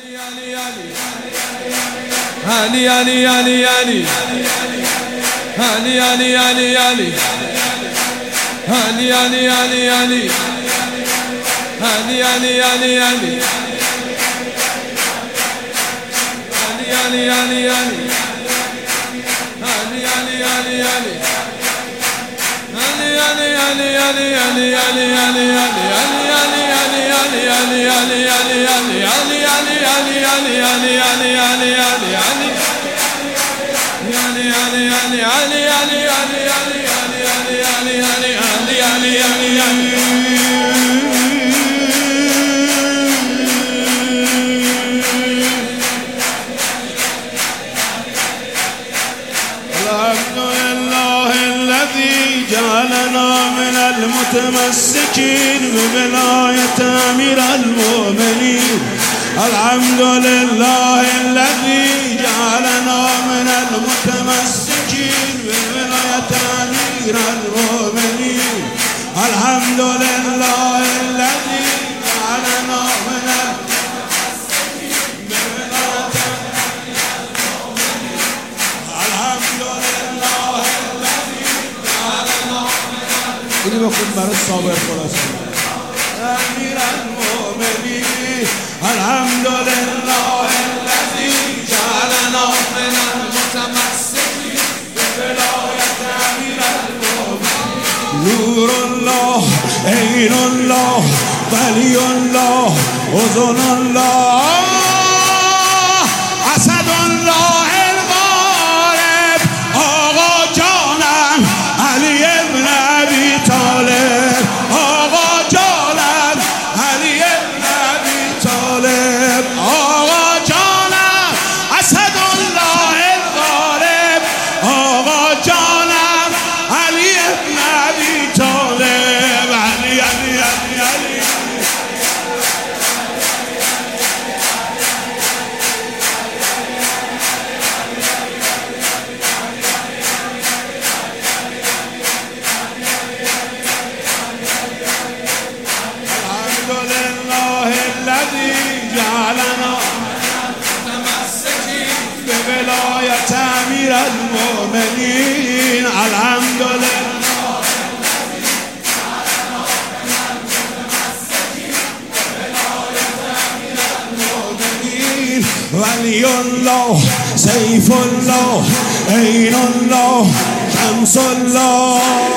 علي علي علي علي علي علي علي علي علي علي علي علي علي علي علي علي علي علي علي جعلنا من المتمسكين بولاية أمير المؤمنين. الحمد لله الذي جعلنا من المتمسكين بولاية أمير المؤمنين. الحمد لله الذي جعلنا من المتمسكين بولاية أمير المؤمنين. الحمد لله اینی بخون برای صابر خلاصه أمير المؤمنين. الحمد لله الذي جعلنا من المتمسكين بولاية أمير المؤمنين. نور الله، عين الله، ولي الله، أذن الله، اسد الله الغالب. آقا جانم علی ابن ابی طالب. آقا جانم علی ابن ابی طالب. آقا جانم اسد الله الغالب. آقا جانم علی ابن ابی طالب. علی علی علی علی جعلنا متمسكين بولاية أمير المؤمنين. الحمد لله الذي جعلنا متمسكين بولاية أمير المؤمنين. ولي الله، سيف الله، عين الله، شمس الله.